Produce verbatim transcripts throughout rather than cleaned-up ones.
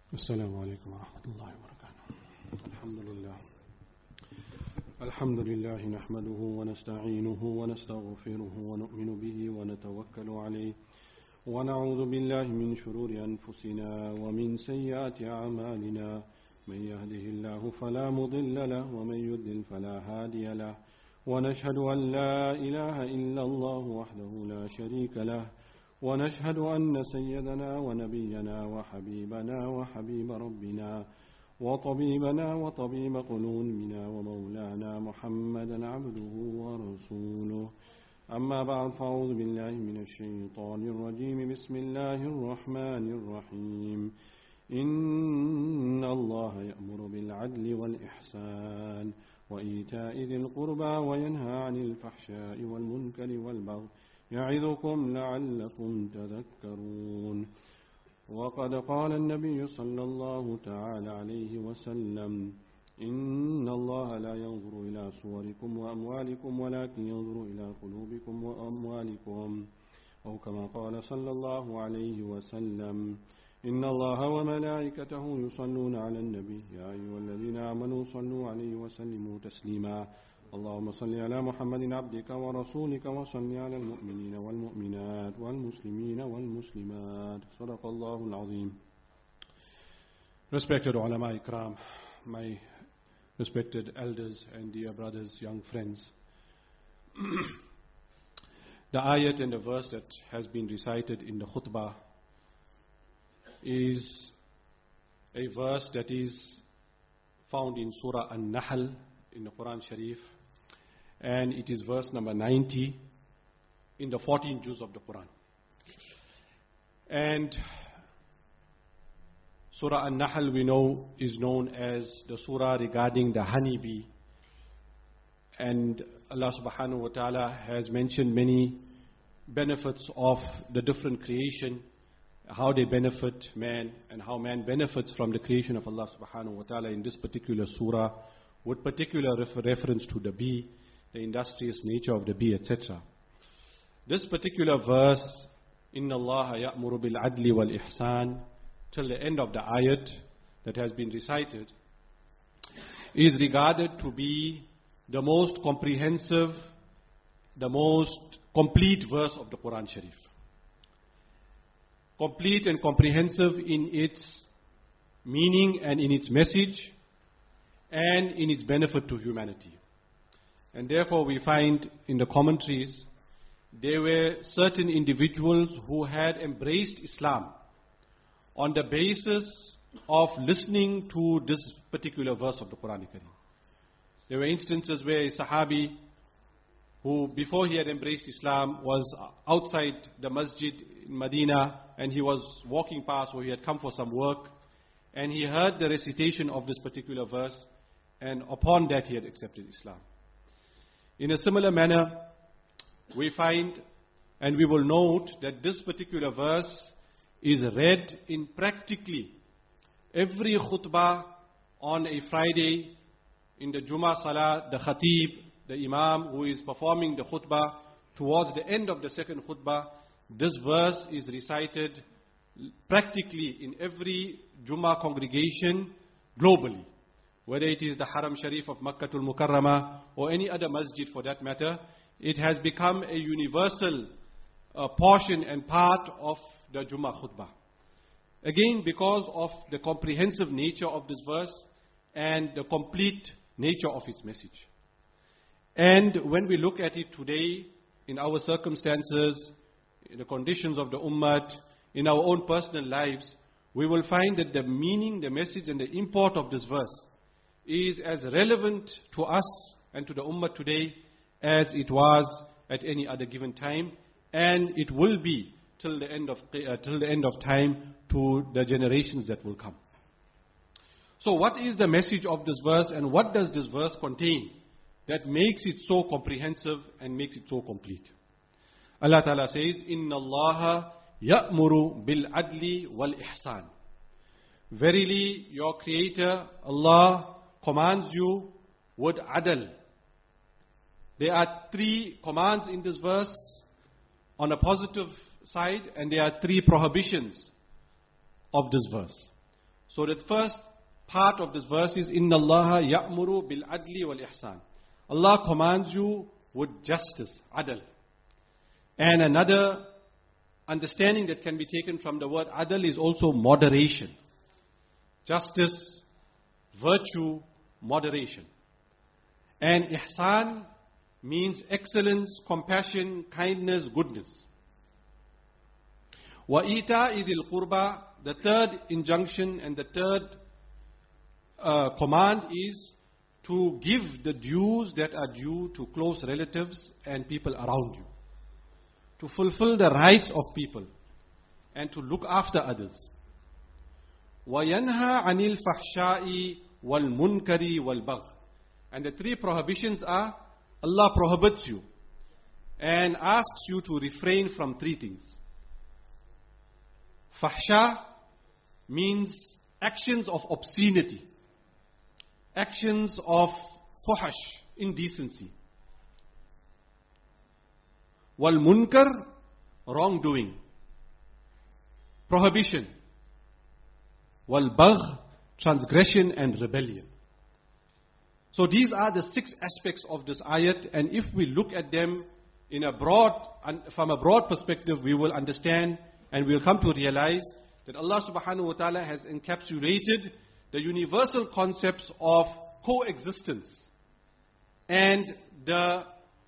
السلام عليكم ورحمة الله وبركاته. الحمد لله الحمد لله نحمده ونستعينه ونستغفره ونؤمن به ونتوكل عليه ونعوذ بالله من شرور أنفسنا ومن سيئات أعمالنا من يهده الله فلا مضل له ومن يضلل فلا هادي له ونشهد أن لا إله إلا الله وحده لا شريك له ونشهد أن سيدنا ونبينا وحبيبنا وحبيب ربنا وطبيبنا وطبيب قلوبنا ومولانا محمدا عبده ورسوله. أما بعد، فأعوذ بالله من الشيطان الرجيم. بسم الله الرحمن الرحيم. إن الله يأمر بالعدل والإحسان وإيتاء ذي القربى وينهى عن الفحشاء والمنكر والبغي يعظكم لعلكم تذكرون. وقد قال النبي صلى الله تعالى عليه وسلم: إن الله لا ينظر إلى صوركم وأموالكم ولكن ينظر إلى قلوبكم وأموالكم، أو كما قال صلى الله عليه وسلم: إن الله وملائكته يصلون على النبي يا أيها الذين آمنوا صلوا عليه وسلموا تسليما. اللهم صل على محمد عبدك ورسولك وصل على المؤمنين والمؤمنات والمسلمين والمسلمات. صدق الله العظيم. Respected ulama ikram, my respected elders and dear brothers, young friends, the ayat and the verse that has been recited in the khutbah is a verse that is found in Surah An-Nahl in the Quran Sharif, and it is verse number ninety in the fourteen juz of the Quran. And Surah An-Nahl, we know, is known as the surah regarding the honeybee. And Allah subhanahu wa ta'ala has mentioned many benefits of the different creation, how they benefit man and how man benefits from the creation of Allah subhanahu wa ta'ala in this particular surah, with particular refer- reference to the bee, the industrious nature of the bee, et cetera. This particular verse, Inna Allah ya'muru bil adli wal ihsan, till the end of the ayat that has been recited, is regarded to be the most comprehensive, the most complete verse of the Quran Sharif. Complete and comprehensive in its meaning and in its message and in its benefit to humanity. And therefore we find in the commentaries, there were certain individuals who had embraced Islam on the basis of listening to this particular verse of the Quran Kareem. There were instances where a Sahabi who, before he had embraced Islam, was outside the masjid in Medina, and he was walking past, or he had come for some work, and he heard the recitation of this particular verse, and upon that he had accepted Islam. In a similar manner, we find and we will note that this particular verse is read in practically every khutbah on a Friday. In the Jummah Salah, the Khatib, the Imam who is performing the khutbah, towards the end of the second khutbah, this verse is recited practically in every Jummah congregation globally. Whether it is the Haram Sharif of Makkatul Mukarramah or any other masjid for that matter, it has become a universal uh, portion and part of the Jummah khutbah. Again, because of the comprehensive nature of this verse and the complete nature of its message. And when we look at it today, in our circumstances, in the conditions of the ummah, in our own personal lives, we will find that the meaning, the message and the import of this verse is as relevant to us and to the ummah today as it was at any other given time, and it will be till the end of uh, till the end of time to the generations that will come. So what is the message of this verse, and what does this verse contain that makes it so comprehensive and makes it so complete? Allah Ta'ala says, Inna Allaha ya'muru bil adli wal ihsan. Verily, your Creator, Allah, commands you with adl. There are three commands in this verse on a positive side, and there are three prohibitions of this verse. So the first part of this verse is, Inna Allaha ya'muru bil adli wal ihsan. Allah commands you with justice, adl. And another understanding that can be taken from the word adl is also moderation. Justice, virtue, moderation. And ihsan means excellence, compassion, kindness, goodness. Wa ita idil qurba, the third injunction and the third uh, command is to give the dues that are due to close relatives and people around you. To fulfill the rights of people and to look after others. وَيَنْهَا عَنِ الْفَحْشَاءِ وَالْمُنْكَرِ وَالْبَغْيِ. And the three prohibitions are, Allah prohibits you and asks you to refrain from three things. Fahsha means actions of obscenity, actions of fuhash, indecency. Wal munkar, wrongdoing, prohibition. Wal bagh, transgression and rebellion. So these are the six aspects of this ayat, and if we look at them in a broad, from a broad perspective, we will understand and we will come to realize that Allah subhanahu wa ta'ala has encapsulated the universal concepts of coexistence and the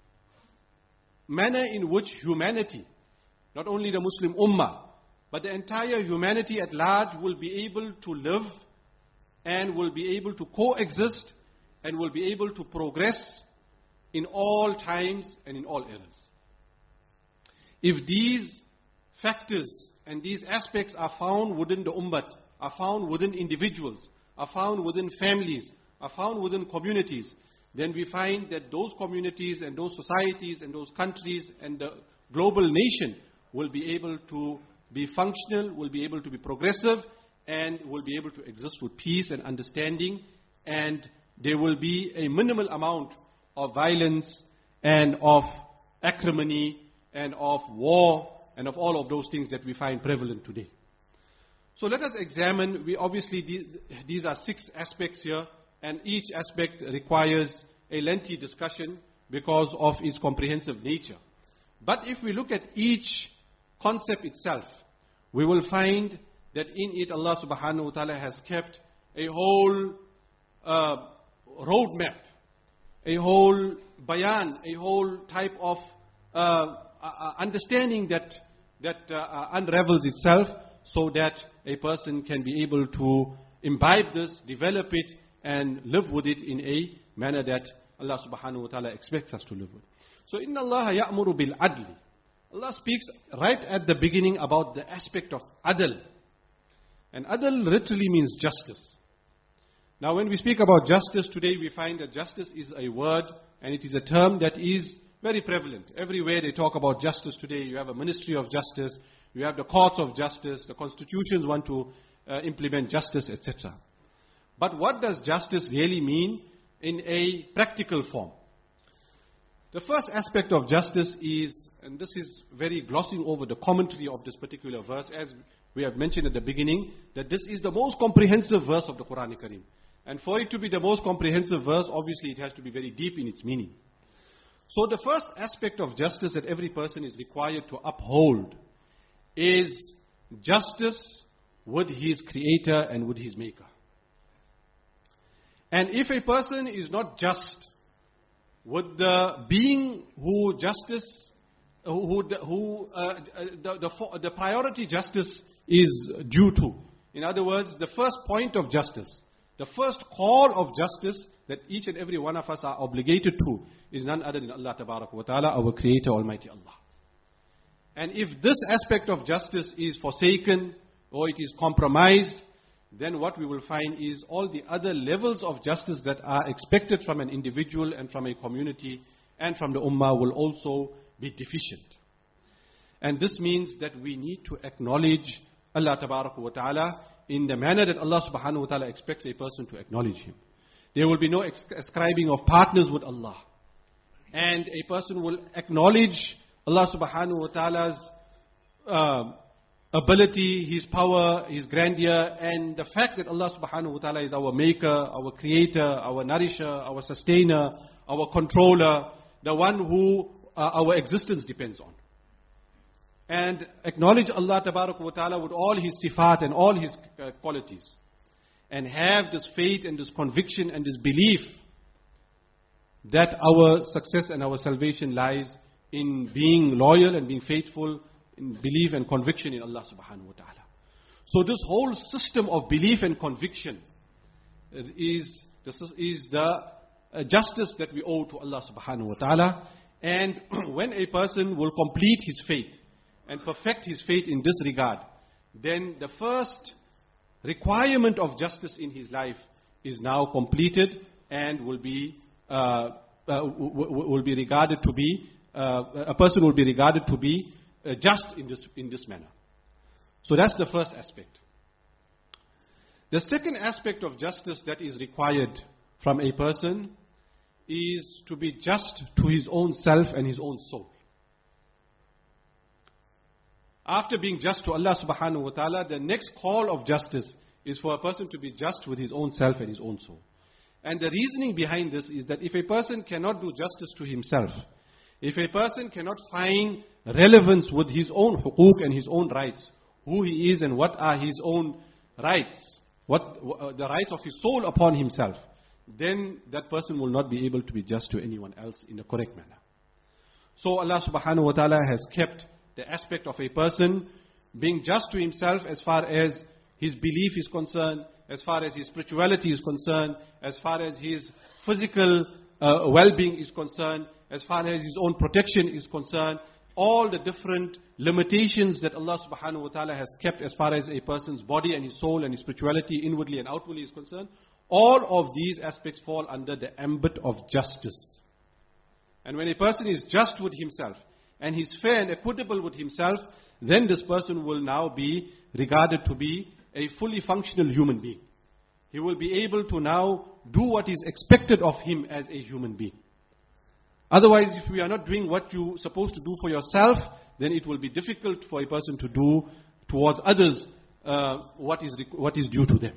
manner in which humanity, not only the Muslim ummah, but the entire humanity at large will be able to live and will be able to coexist and will be able to progress in all times and in all eras. If these factors and these aspects are found within the ummah, are found within individuals, are found within families, are found within communities, then we find that those communities and those societies and those countries and the global nation will be able to be functional, will be able to be progressive, and will be able to exist with peace and understanding, and there will be a minimal amount of violence and of acrimony and of war and of all of those things that we find prevalent today. So let us examine, we obviously, these are six aspects here, and each aspect requires a lengthy discussion because of its comprehensive nature. But if we look at each concept itself, we will find that in it Allah subhanahu wa ta'ala has kept a whole uh, roadmap, a whole bayan, a whole type of uh, uh, understanding that, that uh, unravels itself so that a person can be able to imbibe this, develop it, and live with it in a manner that Allah subhanahu wa ta'ala expects us to live with. So, inna Allah ya'muru bil adli. Allah speaks right at the beginning about the aspect of adl. And adl literally means justice. Now when we speak about justice today, we find that justice is a word and it is a term that is very prevalent. Everywhere they talk about justice today. You have a ministry of justice, you have the courts of justice, the constitutions want to uh, implement justice, et cetera. But what does justice really mean in a practical form? The first aspect of justice is, and this is very glossing over the commentary of this particular verse, as we have mentioned at the beginning, that this is the most comprehensive verse of the Quran Kareem. And for it to be the most comprehensive verse, obviously it has to be very deep in its meaning. So the first aspect of justice that every person is required to uphold is justice with his creator and with his maker. And if a person is not just with the being who justice, who, who uh, the, the, the priority justice is due to. In other words, the first point of justice, the first call of justice that each and every one of us are obligated to is none other than Allah Tabaraka wa Ta'ala, our Creator, Almighty Allah. And if this aspect of justice is forsaken or it is compromised, then what we will find is all the other levels of justice that are expected from an individual and from a community and from the ummah will also be deficient. And this means that we need to acknowledge Allah Tabaraka wa Ta'ala in the manner that Allah Subhanahu wa Ta'ala expects a person to acknowledge Him. There will be no ascribing of partners with Allah. And a person will acknowledge Allah Subhanahu wa Ta'ala's uh, ability, His power, His grandeur, and the fact that Allah subhanahu wa ta'ala is our maker, our creator, our nourisher, our sustainer, our controller, the one who uh, our existence depends on. And acknowledge Allah tabarak wa ta'ala with all His sifat and all His uh, qualities. And have this faith and this conviction and this belief that our success and our salvation lies in being loyal and being faithful, in belief and conviction in Allah subhanahu wa ta'ala. So this whole system of belief and conviction is, is the uh, justice that we owe to Allah subhanahu wa ta'ala. And when a person will complete his faith and perfect his faith in this regard, then the first requirement of justice in his life is now completed and will be uh, uh, will be regarded to be uh, a person will be regarded to be uh, just in this in this manner. So that's the first aspect. The second aspect of justice that is required from a person is to be just to his own self and his own soul. After being just to Allah subhanahu wa ta'ala, the next call of justice is for a person to be just with his own self and his own soul. And the reasoning behind this is that if a person cannot do justice to himself, if a person cannot find relevance with his own hukuk and his own rights, who he is and what are his own rights, what uh, the rights of his soul upon himself, then that person will not be able to be just to anyone else in the correct manner. So Allah subhanahu wa ta'ala has kept the aspect of a person being just to himself as far as his belief is concerned, as far as his spirituality is concerned, as far as his physical uh, well-being is concerned, as far as his own protection is concerned, all the different limitations that Allah subhanahu wa ta'ala has kept as far as a person's body and his soul and his spirituality inwardly and outwardly is concerned, all of these aspects fall under the ambit of justice. And when a person is just with himself, and he's fair and equitable with himself, then this person will now be regarded to be a fully functional human being. He will be able to now do what is expected of him as a human being. Otherwise, if we are not doing what you're supposed to do for yourself, then it will be difficult for a person to do towards others uh, what is what is due to them.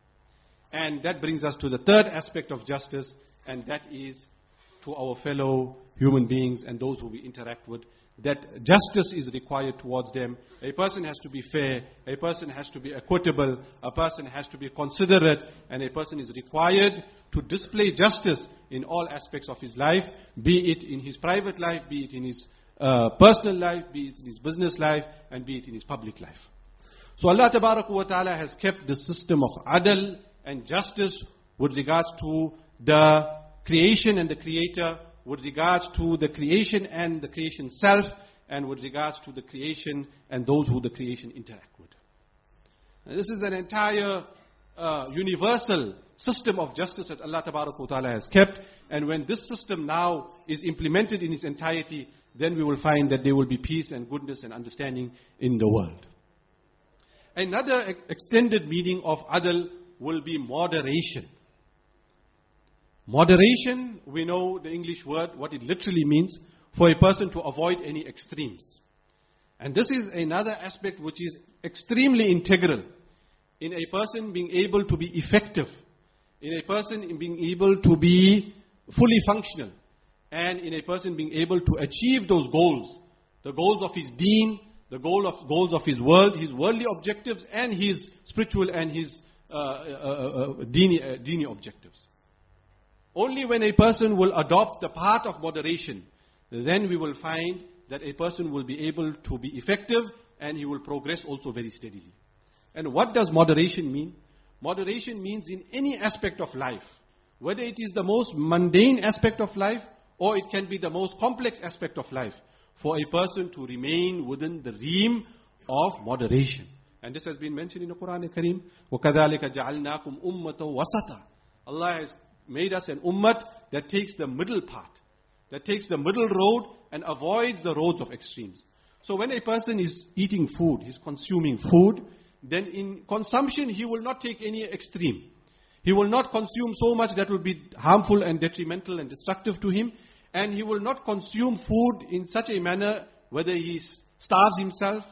And that brings us to the third aspect of justice, and that is to our fellow human beings and those who we interact with, that justice is required towards them. A person has to be fair, a person has to be equitable, a person has to be considerate, and a person is required to display justice in all aspects of his life, be it in his private life, be it in his uh, personal life, be it in his business life, and be it in his public life. So Allah Tabaraka wa Ta'ala has kept the system of adl and justice with regards to the creation and the creator, with regards to the creation and the creation self, and with regards to the creation and those who the creation interact with. Now, this is an entire uh, universal system of justice that Allah Tabaraka wa Ta'ala has kept. And when this system now is implemented in its entirety, then we will find that there will be peace and goodness and understanding in the world. Another ex- extended meaning of adl will be moderation. Moderation, we know the English word, what it literally means, for a person to avoid any extremes. And this is another aspect which is extremely integral in a person being able to be effective, in a person in being able to be fully functional, and in a person being able to achieve those goals, the goals of his deen, the goal of, goals of his world, his worldly objectives, and his spiritual and his uh, uh, uh, deeni, uh, deeni objectives. Only when a person will adopt the path of moderation, then we will find that a person will be able to be effective and he will progress also very steadily. And what does moderation mean? Moderation means in any aspect of life, whether it is the most mundane aspect of life or it can be the most complex aspect of life, for a person to remain within the realm of moderation. And this has been mentioned in the Quran al-Kareem. وَكَذَلِكَ جَعَلْنَاكُمْ أُمَّةً وَسَطًا. Allah has made us an ummah that takes the middle path, that takes the middle road and avoids the roads of extremes. So when a person is eating food, he's consuming food, then in consumption he will not take any extreme. He will not consume so much that will be harmful and detrimental and destructive to him. And he will not consume food in such a manner whether he starves himself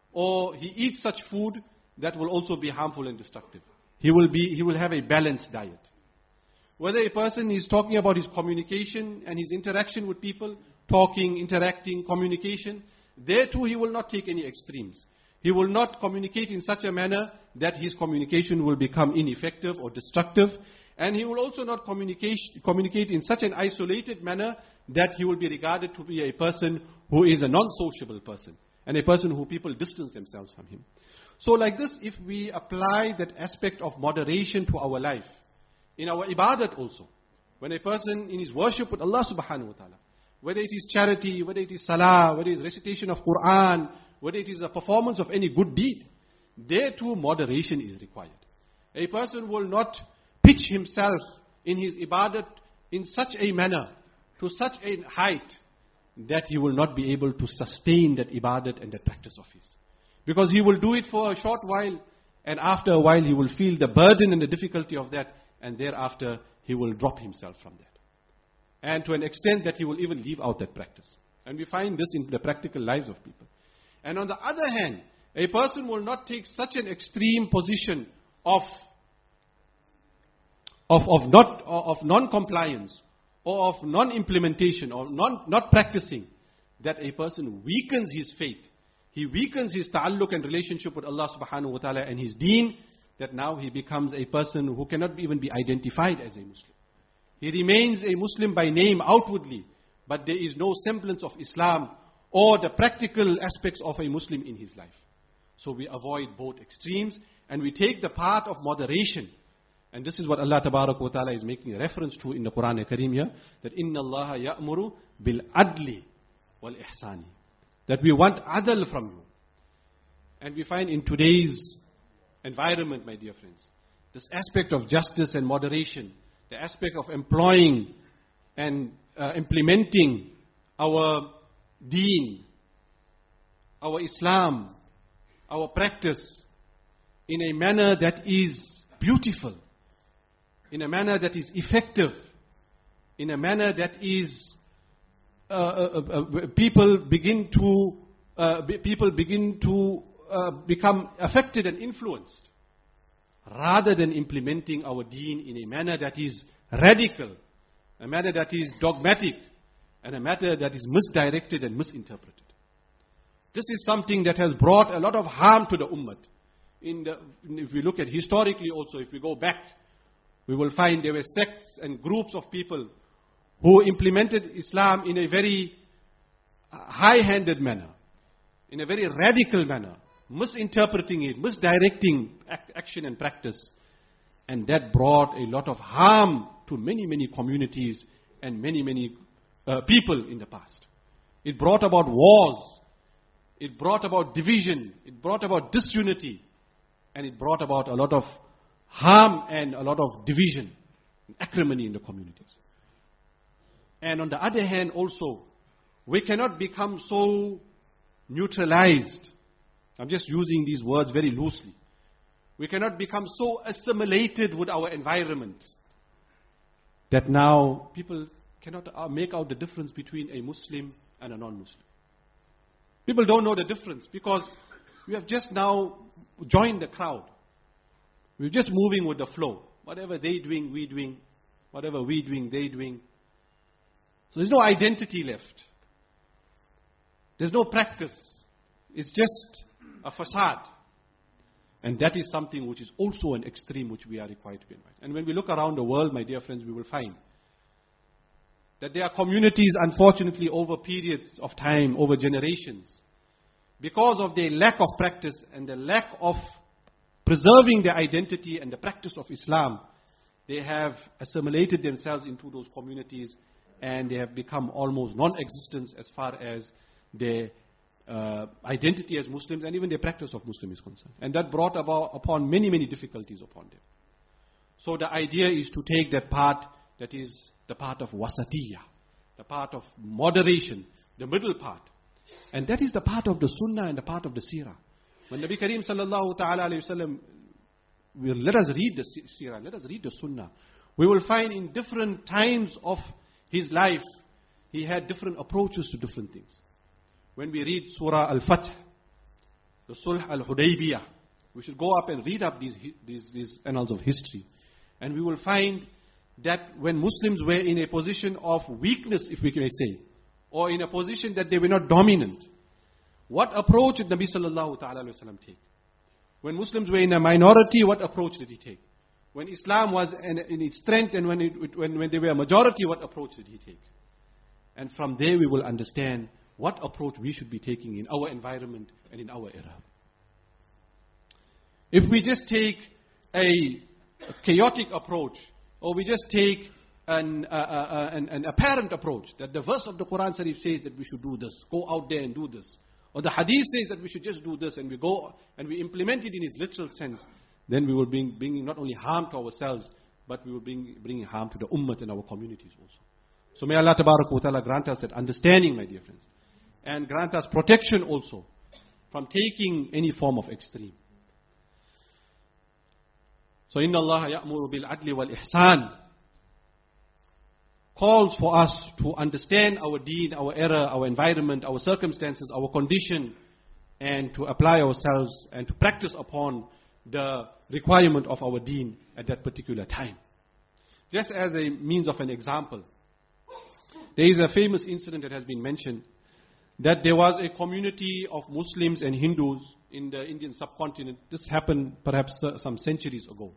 or he eats such food that will also be harmful and destructive. He will be, he will have a balanced diet. Whether a person is talking about his communication and his interaction with people, talking, interacting, communication, there too he will not take any extremes. He will not communicate in such a manner that his communication will become ineffective or destructive. And he will also not communicate, communicate in such an isolated manner that he will be regarded to be a person who is a non-sociable person, and a person who people distance themselves from him. So like this, if we apply that aspect of moderation to our life, in our ibadat also, when a person in his worship with Allah subhanahu wa ta'ala, whether it is charity, whether it is salah, whether it is recitation of Quran, whether it is a performance of any good deed, there too moderation is required. A person will not pitch himself in his ibadat in such a manner, to such a height, that he will not be able to sustain that ibadat and that practice of his. Because he will do it for a short while, and after a while he will feel the burden and the difficulty of that, and thereafter he will drop himself from that. And to an extent that he will even leave out that practice. And we find this in the practical lives of people. And on the other hand, a person will not take such an extreme position of, of, of, not, of non-compliance, or of non-implementation, or non, not practicing, that a person weakens his faith. He weakens his ta'alluq and relationship with Allah subhanahu wa ta'ala and his deen, that now he becomes a person who cannot even be identified as a Muslim. He remains a Muslim by name outwardly, but there is no semblance of Islam or the practical aspects of a Muslim in his life. So we avoid both extremes, and we take the path of moderation. And this is what Allah Tabarak wa Ta'ala is making a reference to in the Quran Kareem here, that إِنَّ اللَّهَ يَأْمُرُ بِالْعَدْلِ وَالْإِحْسَانِ. That we want adl from you. And we find in today's environment, my dear friends, this aspect of justice and moderation, the aspect of employing and uh, implementing our deen, our Islam, our practice in a manner that is beautiful, in a manner that is effective, in a manner that is uh, uh, uh, people begin to uh, be, people begin to uh, become affected and influenced, rather than implementing our deen in a manner that is radical, a manner that is dogmatic, and a matter that is misdirected and misinterpreted. This is something that has brought a lot of harm to the ummah. In the, if we look at historically also, if we go back, we will find there were sects and groups of people who implemented Islam in a very high-handed manner, in a very radical manner, misinterpreting it, misdirecting action and practice. And that brought a lot of harm to many, many communities and many, many uh, people in the past. It brought about wars. It brought about division. It brought about disunity. And it brought about a lot of harm and a lot of division and acrimony in the communities. And on the other hand also, we cannot become so neutralized. I'm just using these words very loosely. We cannot become so assimilated with our environment that now people cannot make out the difference between a Muslim and a non-Muslim. People don't know the difference because we have just now joined the crowd. We're just moving with the flow. Whatever they doing, we doing. Whatever we doing, they doing. So there's no identity left. There's no practice. It's just a facade. And that is something which is also an extreme which we are required to be invited. And when we look around the world, my dear friends, we will find that there are communities, unfortunately, over periods of time, over generations, because of their lack of practice and the lack of preserving their identity and the practice of Islam, they have assimilated themselves into those communities and they have become almost non-existent as far as their uh, identity as Muslims and even their practice of Muslim is concerned. And that brought about upon many, many difficulties upon them. So the idea is to take that part that is the part of wasatiyah, the part of moderation, the middle part. And that is the part of the sunnah and the part of the seerah. When Nabi Kareem sallallahu ta'ala alayhi wa sallam, let us read the seerah, let us read the sunnah. We will find in different times of his life, he had different approaches to different things. When we read Surah Al-Fath, the Sulh al-Hudaybiyah. We should go up and read up these, these, these annals of history. And we will find that when Muslims were in a position of weakness, if we may say, or in a position that they were not dominant, what approach did Nabi sallallahu ta'ala alayhi wa sallam take? When Muslims were in a minority, what approach did he take? When Islam was in, in its strength and when, it, when, when they were a majority, what approach did he take? And from there we will understand what approach we should be taking in our environment and in our era. If we just take a, a chaotic approach, or we just take an, uh, uh, an, an apparent approach, that the verse of the Quran Sharif says that we should do this, go out there and do this, or the hadith says that we should just do this, and we go and we implement it in its literal sense, then we will bring bringing not only harm to ourselves, but we will bring bringing harm to the ummah and our communities also. So may Allah Tabarak wa Ta'ala grant us that understanding, my dear friends, and grant us protection also from taking any form of extreme. So inna Allah ya'muru bil adli wal ihsan calls for us to understand our deen, our era, our environment, our circumstances, our condition, and to apply ourselves and to practice upon the requirement of our deen at that particular time. Just as a means of an example, there is a famous incident that has been mentioned, that there was a community of Muslims and Hindus in the Indian subcontinent. This happened perhaps some centuries ago.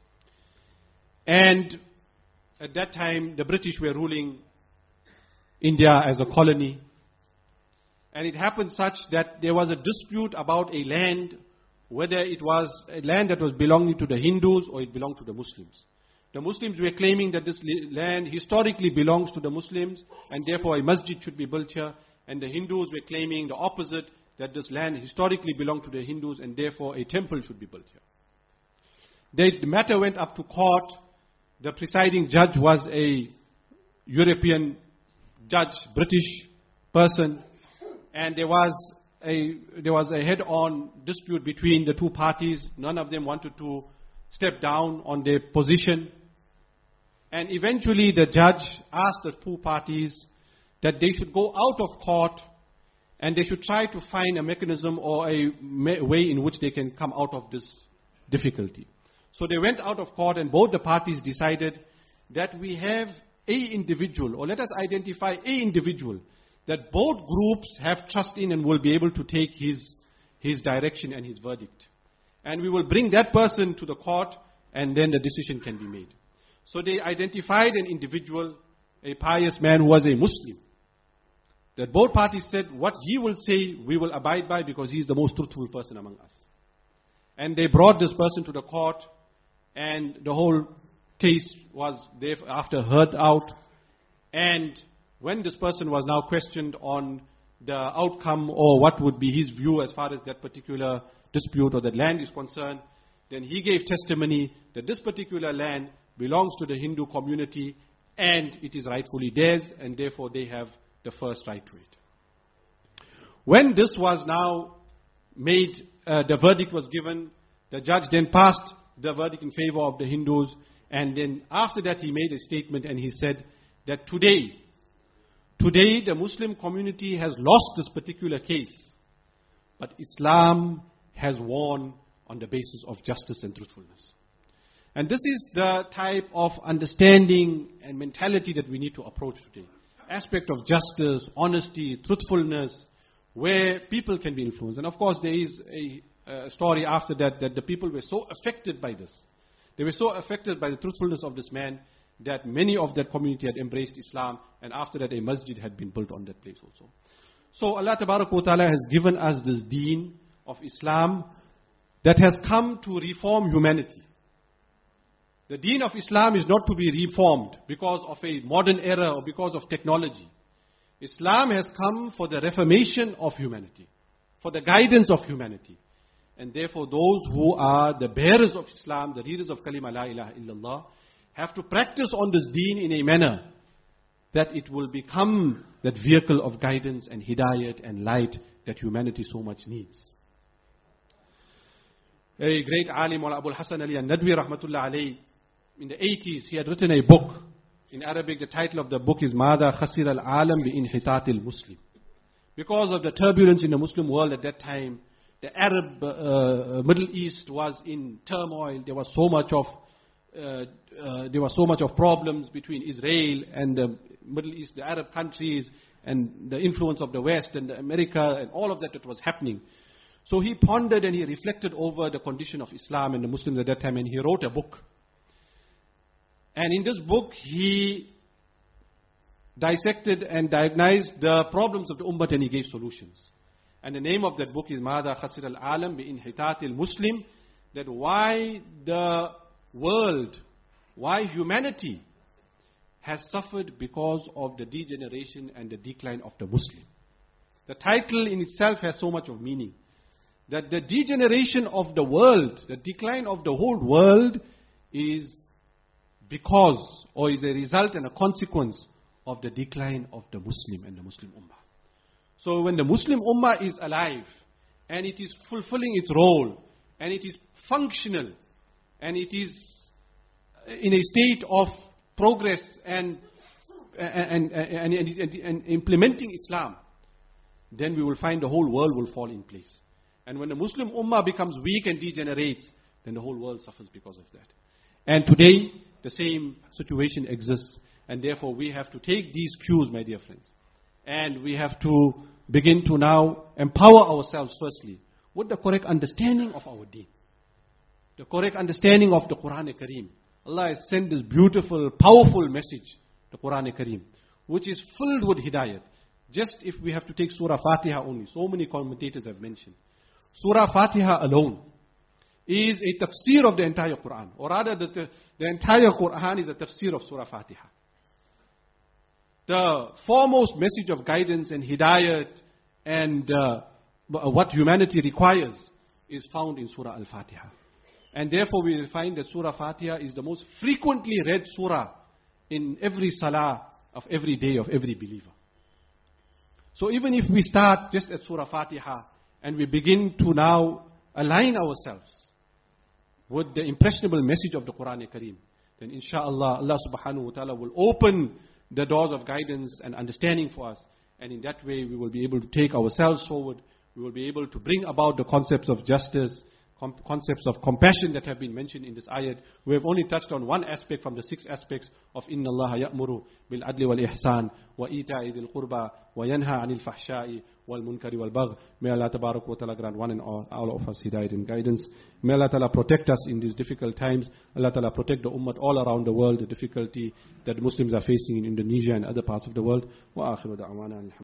And at that time, the British were ruling India as a colony. And it happened such that there was a dispute about a land, whether it was a land that was belonging to the Hindus or it belonged to the Muslims. The Muslims were claiming that this land historically belongs to the Muslims, and therefore a masjid should be built here. And the Hindus were claiming the opposite, that this land historically belonged to the Hindus, and therefore a temple should be built here. The matter went up to court. The presiding judge was a European judge, British person, and there was a there was a head-on dispute between the two parties. None of them wanted to step down on their position. And eventually the judge asked the two parties that they should go out of court and they should try to find a mechanism or a way in which they can come out of this difficulty. So they went out of court and both the parties decided that we have a individual, or let us identify a individual that both groups have trust in and will be able to take his, his direction and his verdict. And we will bring that person to the court and then the decision can be made. So they identified an individual, a pious man who was a Muslim, that both parties said what he will say we will abide by because he is the most truthful person among us. And they brought this person to the court, and the whole case was thereafter heard out. And when this person was now questioned on the outcome or what would be his view as far as that particular dispute or that land is concerned, then he gave testimony that this particular land belongs to the Hindu community and it is rightfully theirs, and therefore they have the first right to it. When this was now made, uh, the verdict was given, the judge then passed the verdict in favor of the Hindus, and then after that he made a statement and he said that today, today the Muslim community has lost this particular case, but Islam has won on the basis of justice and truthfulness. And this is the type of understanding and mentality that we need to approach today. Aspect of justice, honesty, truthfulness, where people can be influenced. And of course there is a, a story after that, that the people were so affected by this. They were so affected by the truthfulness of this man that many of that community had embraced Islam, and after that a masjid had been built on that place also. So Allah Tabarak wa Ta'ala has given us this deen of Islam that has come to reform humanity. The deen of Islam is not to be reformed because of a modern era or because of technology. Islam has come for the reformation of humanity, for the guidance of humanity. And therefore those who are the bearers of Islam, the readers of Kalima La ilaha illallah, have to practice on this deen in a manner that it will become that vehicle of guidance and hidayat and light that humanity so much needs. A great alim, Mawla Abul Hasan Ali al-Nadwi rahmatullah alayhi, in the eighties, he had written a book. In Arabic, the title of the book is Mada Khasir al-Alam bi Inhitat al-Muslim. Because of the turbulence in the Muslim world at that time, the Arab uh, Middle East was in turmoil. There was so much of uh, uh, there was so much of problems between Israel and the Middle East, the Arab countries, and the influence of the West and America and all of that that was happening. So he pondered and he reflected over the condition of Islam and the Muslims at that time, and he wrote a book. And in this book, he dissected and diagnosed the problems of the Ummah, and he gave solutions. And the name of that book is Mada Khasir al-Alam bi-Inhitat al-Muslim, that why the world, why humanity has suffered because of the degeneration and the decline of the Muslim. The title in itself has so much of meaning. That the degeneration of the world, the decline of the whole world is because, or is a result and a consequence of the decline of the Muslim and the Muslim Ummah. So when the Muslim Ummah is alive, and it is fulfilling its role, and it is functional, and it is in a state of progress and and, and, and, and, and implementing Islam, then we will find the whole world will fall in place. And when the Muslim Ummah becomes weak and degenerates, then the whole world suffers because of that. And today, the same situation exists. And therefore, we have to take these cues, my dear friends. And we have to begin to now empower ourselves, firstly, with the correct understanding of our deen. The correct understanding of the Quran-e-Kareem. Allah has sent this beautiful, powerful message, the Quran-e-Kareem, which is filled with hidayat. Just if we have to take Surah Fatiha only, so many commentators have mentioned. Surah Fatiha alone is a tafsir of the entire Quran. Or rather, the, the entire Quran is a tafsir of Surah Fatiha. The foremost message of guidance and hidayat and uh, what humanity requires is found in Surah Al-Fatiha. And therefore we will find that Surah Fatiha is the most frequently read surah in every salah of every day of every believer. So even if we start just at Surah Fatiha, and we begin to now align ourselves with the impressionable message of the Quran-e-Kareem, then inshallah, Allah subhanahu wa ta'ala will open the doors of guidance and understanding for us. And in that way, we will be able to take ourselves forward. We will be able to bring about the concepts of justice, com- concepts of compassion that have been mentioned in this ayat. We have only touched on one aspect from the six aspects of Inna Allah ya'muru bil adli wal ihsan wa ita'i dhil qurba wa yanha anil fahsha'i wal munkari wal bagh. May Allah tabarak wa ta'ala grant one and all, all of us hidayat and guidance. May Allah ta'ala protect us in these difficult times. Allah ta'ala protect the ummah all around the world, the difficulty that Muslims are facing in Indonesia and other parts of the world. Wa akhiru da'wana.